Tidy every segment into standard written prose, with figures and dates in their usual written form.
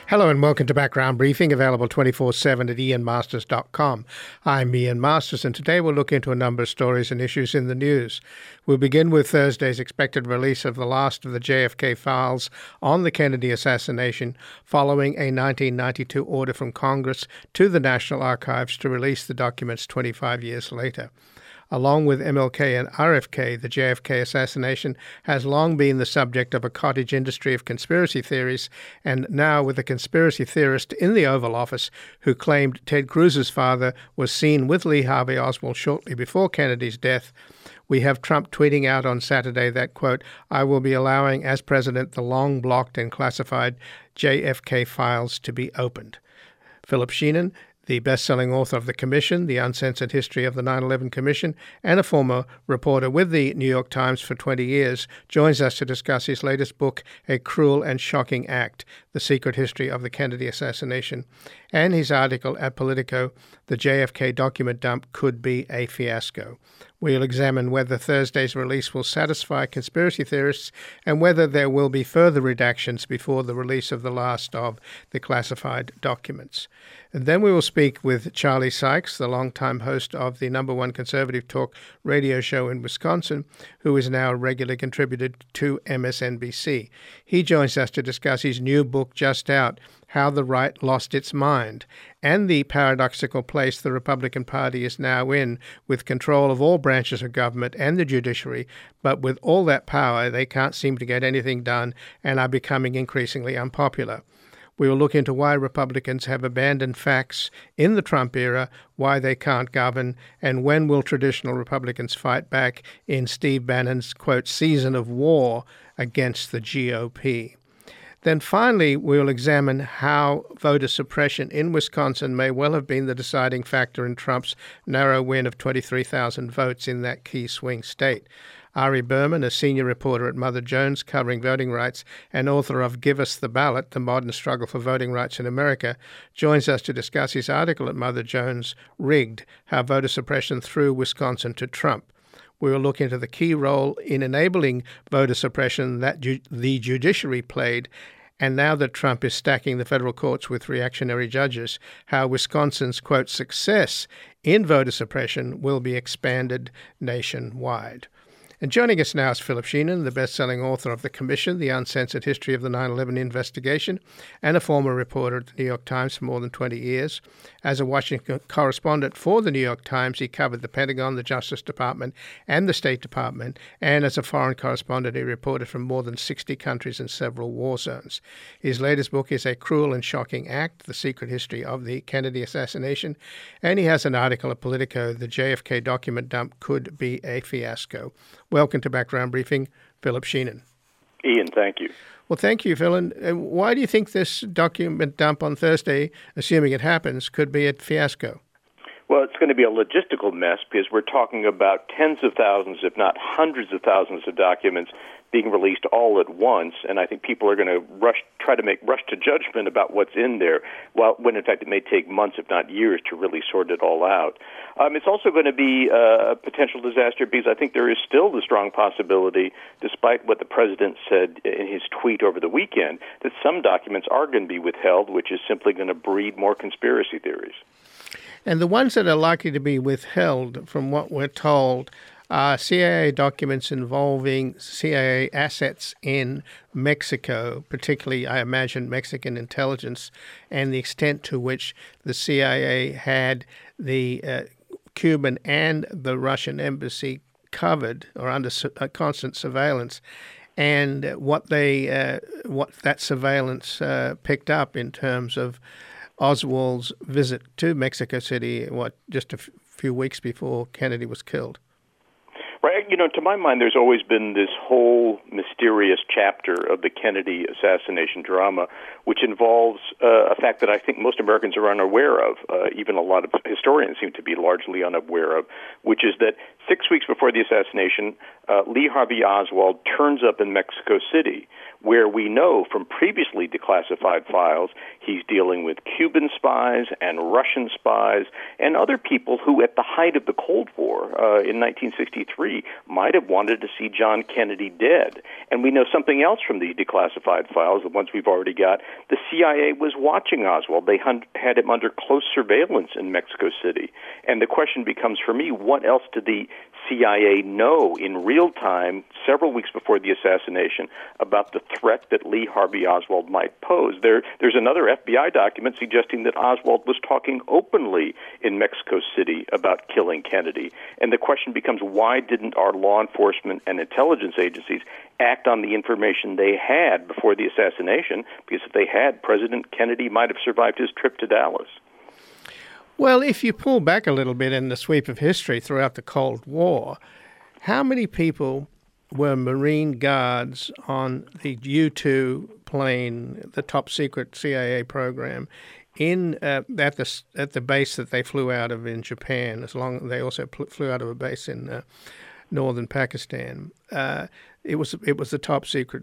Hello and welcome to Background Briefing, available 24/7 at ianmasters.com. I'm Ian Masters, and today we'll look into a number of stories and issues in the news. We'll begin with Thursday's expected release of the last of the JFK files on the Kennedy assassination, following a 1992 order from Congress to the National Archives to release the documents 25 years later. Along with MLK and RFK, the JFK assassination has long been the subject of a cottage industry of conspiracy theories, and now with a conspiracy theorist in the Oval Office who claimed Ted Cruz's father was seen with Lee Harvey Oswald shortly before Kennedy's death, we have Trump tweeting out on Saturday that, quote, "I will be allowing as president the long blocked and classified JFK files to be opened." Philip Sheehan, the best-selling author of The Commission, The Uncensored History of the 9/11 Commission, and a former reporter with the New York Times for 20 years, joins us to discuss his latest book, A Cruel and Shocking Act, The Secret History of the Kennedy Assassination, and his article at Politico, The JFK Document Dump Could Be a Fiasco. We'll examine whether Thursday's release will satisfy conspiracy theorists and whether there will be further redactions before the release of the last of the classified documents. And then we will speak with Charlie Sykes, the longtime host of the #1 conservative talk radio show in Wisconsin, who is now a regular contributor to MSNBC. He joins us to discuss his new book just out, How the Right Lost Its Mind, and the paradoxical place the Republican Party is now in, with control of all branches of government and the judiciary, but with all that power, they can't seem to get anything done and are becoming increasingly unpopular. We will look into why Republicans have abandoned facts in the Trump era, why they can't govern, and when will traditional Republicans fight back in Steve Bannon's, quote, season of war against the GOP. Then finally, we'll examine how voter suppression in Wisconsin may well have been the deciding factor in Trump's narrow win of 23,000 votes in that key swing state. Ari Berman, a senior reporter at Mother Jones covering voting rights and author of Give Us the Ballot, The Modern Struggle for Voting Rights in America, joins us to discuss his article at Mother Jones, Rigged, How Voter Suppression Threw Wisconsin to Trump. We will look into the key role in enabling voter suppression that the judiciary played, and now that Trump is stacking the federal courts with reactionary judges, how Wisconsin's, quote, success in voter suppression will be expanded nationwide. And joining us now is Philip Sheehan, the best-selling author of The Commission, The Uncensored History of the 9/11 Investigation, and a former reporter at the New York Times for more than 20 years. As a Washington correspondent for the New York Times, he covered the Pentagon, the Justice Department, and the State Department, and as a foreign correspondent, he reported from more than 60 countries and several war zones. His latest book is A Cruel and Shocking Act, The Secret History of the Kennedy Assassination, and he has an article at Politico, The JFK Document Dump Could Be a Fiasco. Welcome to Background Briefing, Philip Sheehan. Ian, thank you. Well, thank you, Phil. And why do you think this document dump on Thursday, assuming it happens, could be a fiasco? Well, it's going to be a logistical mess because we're talking about tens of thousands, if not hundreds of thousands of documents being released all at once, and I think people are going to rush to judgment about what's in there, when in fact it may take months, if not years, to really sort it all out. It's also going to be a potential disaster because I think there is still the strong possibility, despite what the president said in his tweet over the weekend, that some documents are going to be withheld, which is simply going to breed more conspiracy theories. And the ones that are likely to be withheld, from what we're told, are CIA documents involving CIA assets in Mexico, particularly, I imagine, Mexican intelligence, and the extent to which the CIA had the Cuban and the Russian embassy covered or under constant surveillance, and what that surveillance picked up in terms of Oswald's visit to Mexico City, just a few weeks before Kennedy was killed. Right. To my mind, there's always been this whole mysterious chapter of the Kennedy assassination drama, which involves a fact that I think most Americans are unaware of, even a lot of historians seem to be largely unaware of, which is that 6 weeks before the assassination, Lee Harvey Oswald turns up in Mexico City where we know from previously declassified files he's dealing with Cuban spies and Russian spies and other people who, at the height of the Cold War in 1963, might have wanted to see John Kennedy dead. And we know something else from these declassified files, the ones we've already got. The CIA was watching Oswald. They had him under close surveillance in Mexico City. And the question becomes for me, what else did the CIA know in real time, several weeks before the assassination, about the threat that Lee Harvey Oswald might pose? There's another FBI document suggesting that Oswald was talking openly in Mexico City about killing Kennedy. And the question becomes, why didn't our law enforcement and intelligence agencies act on the information they had before the assassination? Because if they had, President Kennedy might have survived his trip to Dallas. Well, if you pull back a little bit in the sweep of history throughout the Cold War, how many people were Marine guards on the U-2 plane, the top secret CIA program, at the base that they flew out of in Japan? They also flew out of a base in northern Pakistan. It was the top secret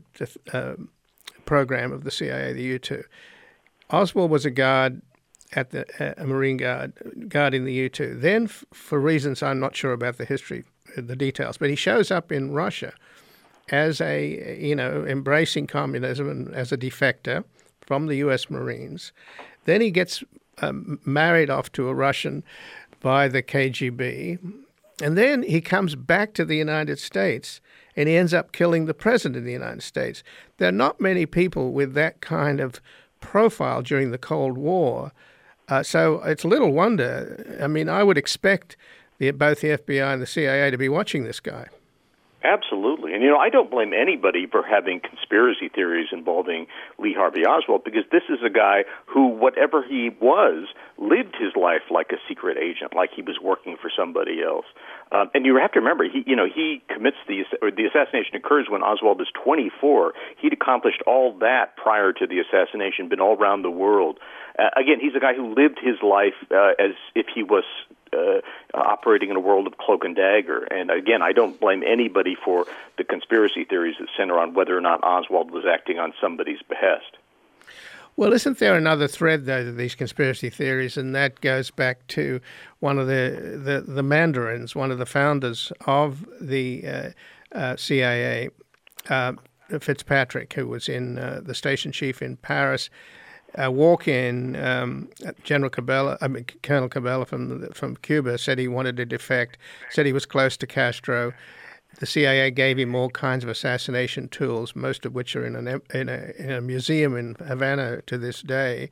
program of the CIA, the U-2. Oswald was a guard a Marine guarding the U-2. Then, for reasons I'm not sure about the details, but he shows up in Russia as embracing communism and as a defector from the U.S. Marines. Then he gets married off to a Russian by the KGB, and then he comes back to the United States, and he ends up killing the president of the United States. There are not many people with that kind of profile during the Cold War. So it's little wonder. I mean, I would expect both the FBI and the CIA to be watching this guy. Absolutely. And, I don't blame anybody for having conspiracy theories involving Lee Harvey Oswald, because this is a guy who, whatever he was, lived his life like a secret agent, like he was working for somebody else. And you have to remember, he commits the assassination occurs when Oswald is 24. He'd accomplished all that prior to the assassination, been all around the world. Again, he's a guy who lived his life as if he was operating in a world of cloak and dagger. And again, I don't blame anybody for the conspiracy theories that center on whether or not Oswald was acting on somebody's behest. Well, isn't there another thread, though, to these conspiracy theories, and that goes back to one of the Mandarins, one of the founders of the CIA, Fitzpatrick, who was in the station chief in Paris. Walk-in, Colonel Cabela from Cuba said he wanted to defect, said he was close to Castro. The CIA gave him all kinds of assassination tools, most of which are in a museum in Havana to this day.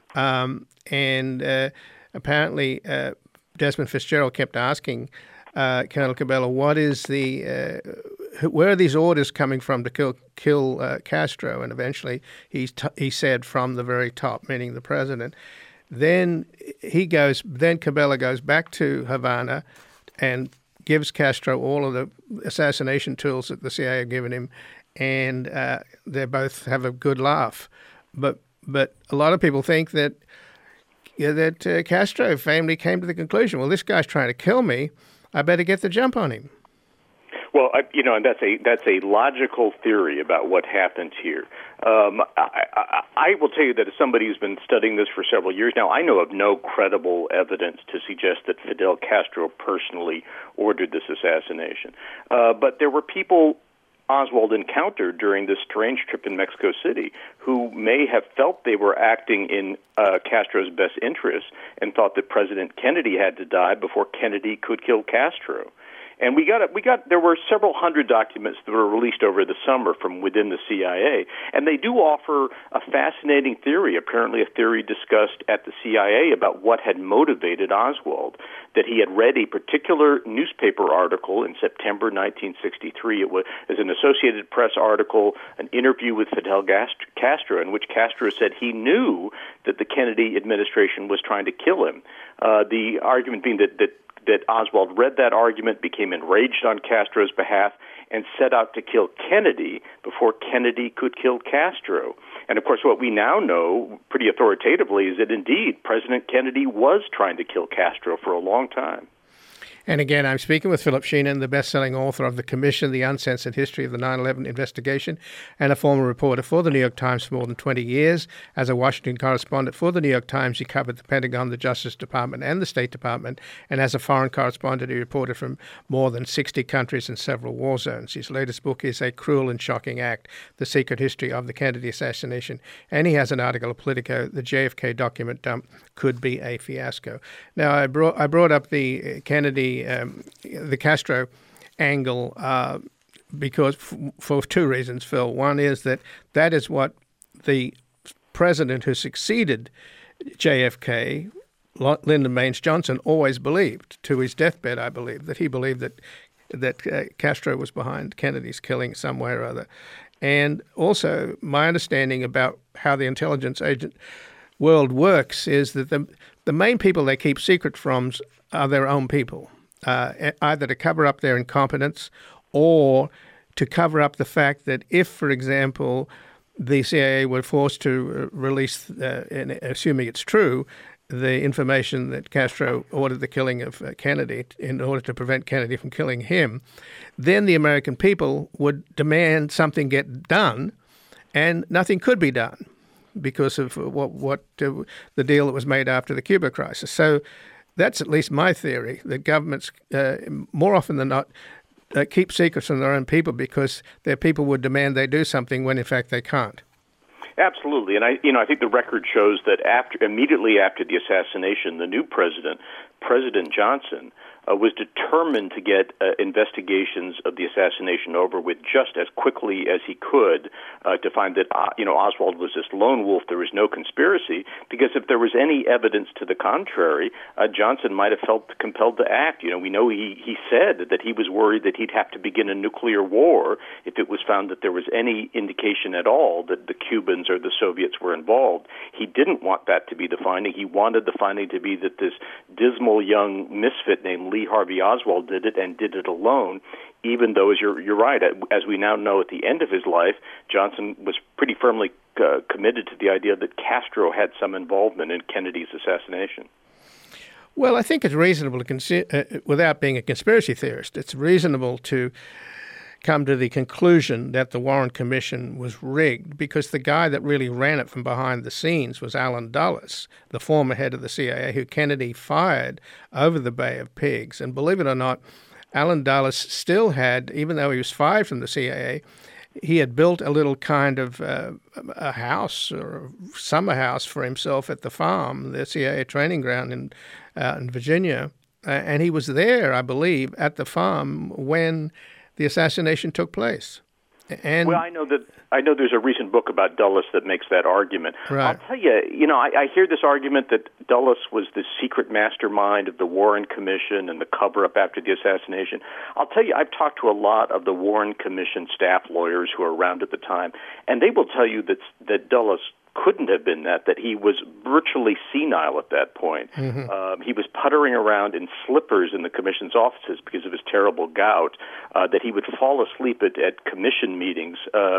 And apparently, Desmond Fitzgerald kept asking Colonel Cabela, where are these orders coming from to kill Castro? And eventually he said from the very top, meaning the president. Then Cabela goes back to Havana and gives Castro all of the assassination tools that the CIA have given him, and they both have a good laugh. But a lot of people think that Castro family came to the conclusion, well, this guy's trying to kill me, I better get the jump on him. Well, and that's a logical theory about what happened here. I will tell you that as somebody who's been studying this for several years now, I know of no credible evidence to suggest that Fidel Castro personally ordered this assassination. But there were people Oswald encountered during this strange trip in Mexico City who may have felt they were acting in Castro's best interest and thought that President Kennedy had to die before Kennedy could kill Castro. And there were several hundred documents that were released over the summer from within the CIA, and they do offer a fascinating theory, apparently a theory discussed at the CIA about what had motivated Oswald, that he had read a particular newspaper article in September 1963. It was an Associated Press article, an interview with Fidel Castro, in which Castro said he knew that the Kennedy administration was trying to kill him. The argument being that Oswald read that argument, became enraged on Castro's behalf, and set out to kill Kennedy before Kennedy could kill Castro. And, of course, what we now know pretty authoritatively is that, indeed, President Kennedy was trying to kill Castro for a long time. And again, I'm speaking with Philip Sheenan, the best-selling author of The Commission, The Uncensored History of the 9/11 Investigation, and a former reporter for The New York Times for more than 20 years. As a Washington correspondent for The New York Times, he covered the Pentagon, the Justice Department, and the State Department. And as a foreign correspondent, he reported from more than 60 countries and several war zones. His latest book is A Cruel and Shocking Act, The Secret History of the Kennedy Assassination. And he has an article at Politico, The JFK Document Dump Could Be a Fiasco. Now, I brought up the Kennedy, the Castro angle because for two reasons, Phil. One is that is what the president who succeeded JFK, Lyndon Baines Johnson, always believed, to his deathbed, I believe, that he believed that Castro was behind Kennedy's killing some way or other. And also, my understanding about how the intelligence agent world works is that the main people they keep secret from are their own people, either to cover up their incompetence or to cover up the fact that if, for example, the CIA were forced to release, assuming it's true, the information that Castro ordered the killing of Kennedy in order to prevent Kennedy from killing him, then the American people would demand something get done, and nothing could be done because of what the deal that was made after the Cuba crisis. So that's at least my theory, that governments, more often than not, keep secrets from their own people because their people would demand they do something when, in fact, they can't. Absolutely, and I think the record shows that immediately after the assassination, the new president, President Johnson, was determined to get investigations of the assassination over with just as quickly as he could to find that Oswald was this lone wolf. There was no conspiracy, because if there was any evidence to the contrary, Johnson might have felt compelled to act. We know he said that he was worried that he'd have to begin a nuclear war if it was found that there was any indication at all that the Cubans or the Soviets were involved. He didn't want that to be the finding. He wanted the finding to be that this dismal young misfit named Lee Harvey Oswald did it, and did it alone, even though, as you're right, as we now know at the end of his life, Johnson was pretty firmly committed to the idea that Castro had some involvement in Kennedy's assassination. Well, I think it's reasonable to consider, without being a conspiracy theorist, it's reasonable to come to the conclusion that the Warren Commission was rigged, because the guy that really ran it from behind the scenes was Allen Dulles, the former head of the CIA, who Kennedy fired over the Bay of Pigs. And believe it or not, Allen Dulles still had, even though he was fired from the CIA, he had built a little kind of a house or a summer house for himself at the farm, the CIA training ground in Virginia. And he was there, I believe, at the farm when the assassination took place. And well, I know there's a recent book about Dulles that makes that argument. Right. I'll tell you, I hear this argument that Dulles was the secret mastermind of the Warren Commission and the cover-up after the assassination. I'll tell you, I've talked to a lot of the Warren Commission staff lawyers who were around at the time, and they will tell you that Dulles couldn't have been that he was virtually senile at that point. Mm-hmm. He was puttering around in slippers in the commission's offices because of his terrible gout, that he would fall asleep at commission meetings.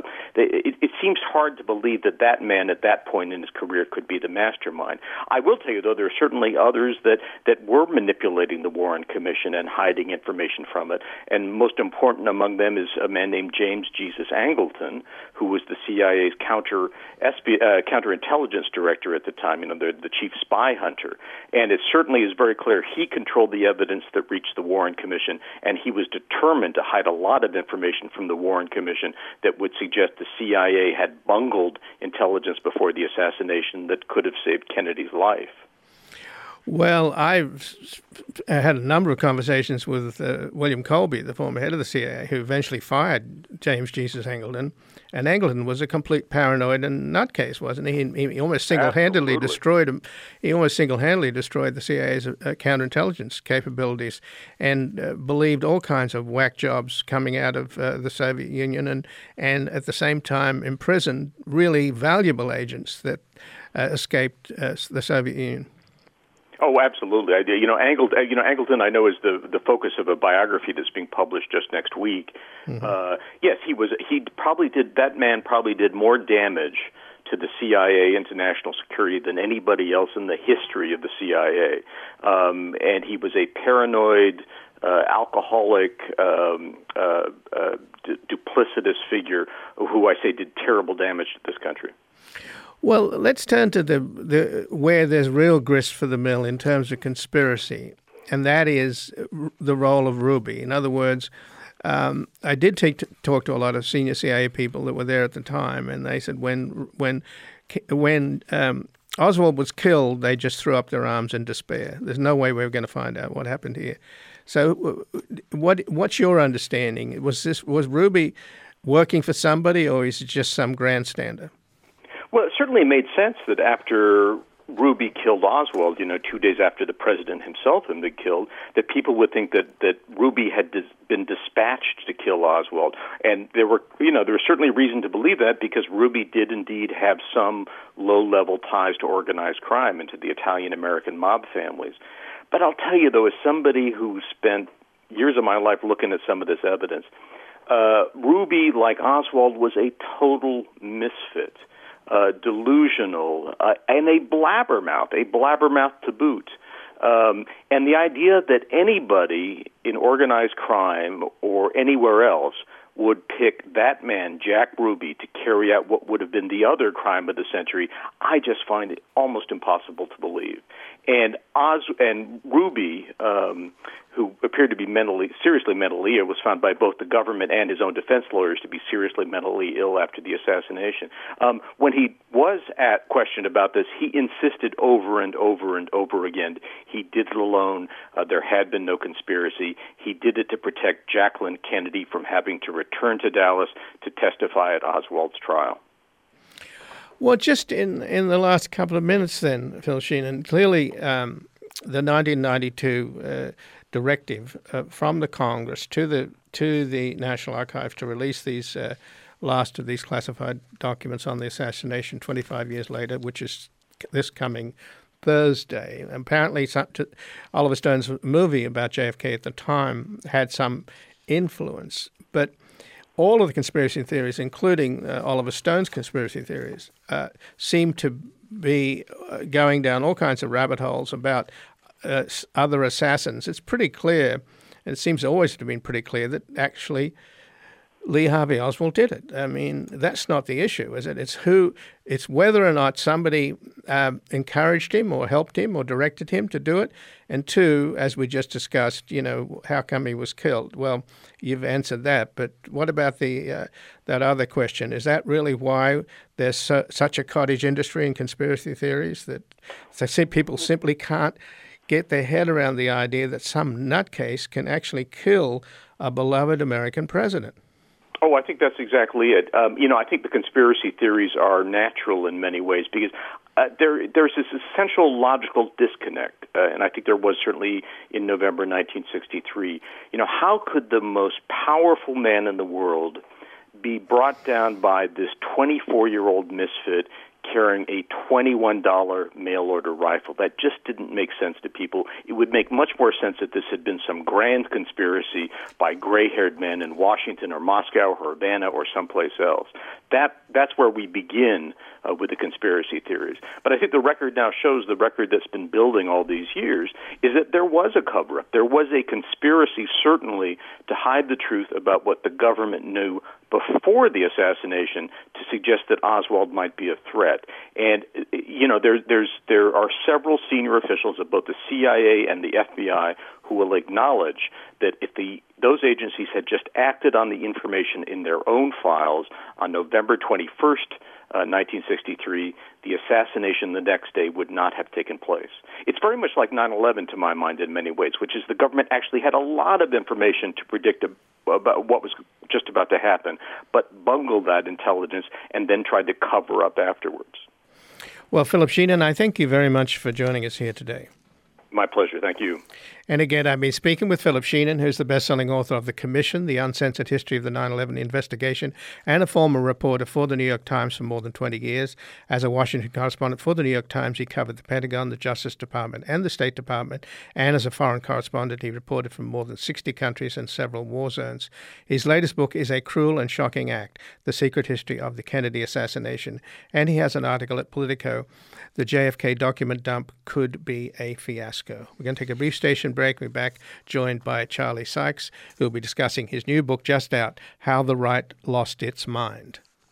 It seems hard to believe that man at that point in his career could be the mastermind. I will tell you, though, there are certainly others that were manipulating the Warren Commission and hiding information from it, and most important among them is a man named James Jesus Angleton, who was the CIA's counterintelligence director at the time, the chief spy hunter. And it certainly is very clear he controlled the evidence that reached the Warren Commission, and he was determined to hide a lot of information from the Warren Commission that would suggest the CIA had bungled intelligence before the assassination that could have saved Kennedy's life. Well, I've had a number of conversations with William Colby, the former head of the CIA, who eventually fired James Jesus Angleton. And Angleton was a complete paranoid and nutcase, wasn't he? He almost single-handedly destroyed him. He almost single-handedly destroyed the CIA's counterintelligence capabilities, and believed all kinds of whack jobs coming out of the Soviet Union, and at the same time imprisoned really valuable agents that escaped the Soviet Union. Oh, absolutely. Angleton, I know, is the focus of a biography that's being published just next week. Mm-hmm. Yes, that man probably did more damage to the CIA international security than anybody else in the history of the CIA. And he was a paranoid, alcoholic, duplicitous figure who I say did terrible damage to this country. Well, let's turn to the where there's real grist for the mill in terms of conspiracy, and that is the role of Ruby. In other words, I did talk to a lot of senior CIA people that were there at the time, and they said when Oswald was killed, they just threw up their arms in despair. There's no way we were going to find out what happened here. So, what's your understanding? Was Ruby working for somebody, or is it just some grandstander? Well, it certainly made sense that after Ruby killed Oswald, 2 days after the president himself had been killed, that people would think that Ruby had been dispatched to kill Oswald. And there was certainly reason to believe that because Ruby did indeed have some low-level ties to organized crime and to the Italian-American mob families. But I'll tell you, though, as somebody who spent years of my life looking at some of this evidence, Ruby, like Oswald, was a total misfit. Delusional, and a blabbermouth to boot. And the idea that anybody in organized crime or anywhere else would pick that man, Jack Ruby, to carry out what would have been the other crime of the century, I just find it almost impossible to believe. And Ruby, who appeared to be seriously mentally ill, was found by both the government and his own defense lawyers to be seriously mentally ill after the assassination. When he was questioned about this, he insisted over and over and over again he did it alone. There had been no conspiracy. He did it to protect Jacqueline Kennedy from having to return to Dallas to testify at Oswald's trial. Well, just in the last couple of minutes then, Phil Sheehan, clearly the 1992 directive from the Congress to the National Archives to release these last of these classified documents on the assassination 25 years later, which is this coming Thursday. Apparently, Oliver Stone's movie about JFK at the time had some influence, but all of the conspiracy theories, including Oliver Stone's conspiracy theories, seem to be going down all kinds of rabbit holes about other assassins. It's pretty clear, and it seems always to have been pretty clear, that actually Lee Harvey Oswald did it. I mean, that's not the issue, is it? It's whether or not somebody encouraged him or helped him or directed him to do it. And two, as we just discussed, how come he was killed? Well, you've answered that. But what about that other question? Is that really why there's such a cottage industry in conspiracy theories that people simply can't get their head around the idea that some nutcase can actually kill a beloved American president? Oh, I think that's exactly it. I think the conspiracy theories are natural in many ways because there's this essential logical disconnect, and I think there was certainly in November 1963. How could the most powerful man in the world be brought down by this 24-year-old misfit carrying a $21 mail-order rifle? That just didn't make sense to people. It would make much more sense if this had been some grand conspiracy by gray-haired men in Washington or Moscow or Havana or someplace else. That's where we begin with the conspiracy theories. But I think the record now shows, the record that's been building all these years, is that there was a cover-up. There was a conspiracy, certainly, to hide the truth about what the government knew before the assassination to suggest that Oswald might be a threat. And, there are several senior officials of both the CIA and the FBI who will acknowledge that if those agencies had just acted on the information in their own files on November 21st, 1963, the assassination the next day would not have taken place. It's very much like 9/11 to my mind in many ways, which is the government actually had a lot of information to predict about what was just about to happen, but bungled that intelligence and then tried to cover up afterwards. Well, Philip Sheehan, I thank you very much for joining us here today. My pleasure. Thank you. And again, I've been speaking with Philip Sheehan, who's the best-selling author of The Commission, The Uncensored History of the 9/11 Investigation, and a former reporter for the New York Times for more than 20 years. As a Washington correspondent for the New York Times, he covered the Pentagon, the Justice Department, and the State Department. And as a foreign correspondent, he reported from more than 60 countries and several war zones. His latest book is A Cruel and Shocking Act, The Secret History of the Kennedy Assassination. And he has an article at Politico, The JFK Document Dump Could Be a Fiasco. Moscow. We're going to take a brief station break. We're back joined by Charlie Sykes, who will be discussing his new book just out, How the Right Lost Its Mind.